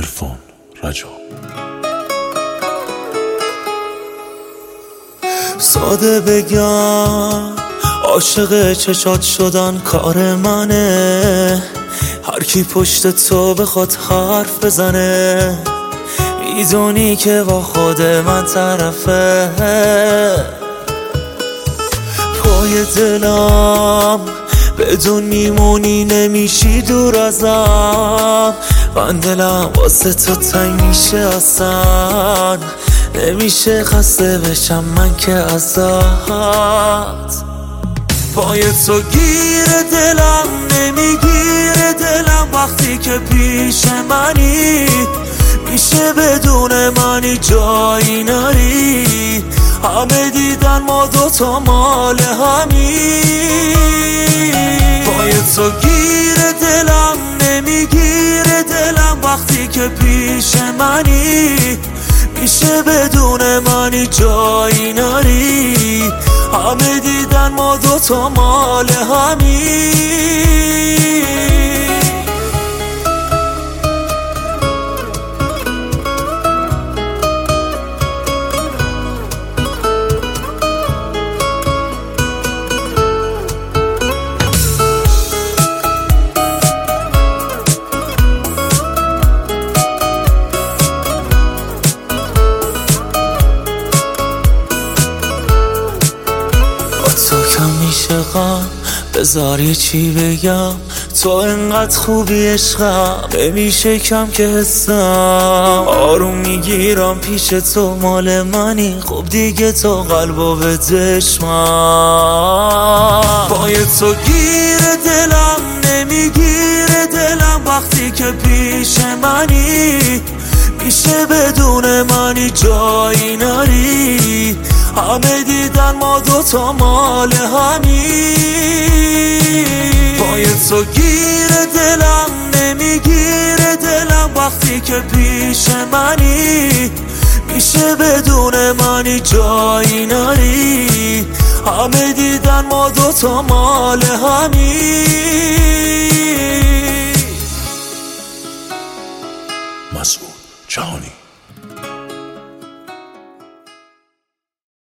عرفان رجا. ساده بگم عاشق چشات شدن کار منه، هر کی پشت تو بخواد حرف بزنه میدونی که با خود من طرفه. پای دلم بدون میمونی نمیشی دور ازم، من دلم واسه تو تنگ میشه اصلا نمیشه خسته بشم من که ازت. پای تو گیر دلم نمیگیره دلم وقتی که پیش منی، میشه بدون منی جایی نری، همه دیدن ما دوتا مال همی. پای تو گیر دلم نمیگیره دلم وقتی که پیش منی، میشه بدون منی جایی نری، همه دیدن ما دوتا مال همی. تو کم میشه غم بذار یه چی بگم، تو انقدر خوبی عشقم نمیشه کم که حسم آروم میگیرم پیش تو مال منی، خب دیگه تو قلبو بدش من. پای تو گیر دلم نمیگیره دلم وقتی که پیش منی، میشه بدون منی جایی نری، همه دیدن ما دوتا مال همی. پای تو گیر دلم نمیگیره دلم وقتی که پیش منی، میشه بدون منی جایی نری، همه دیدن ما دوتا مال همی. مسعود جهانی.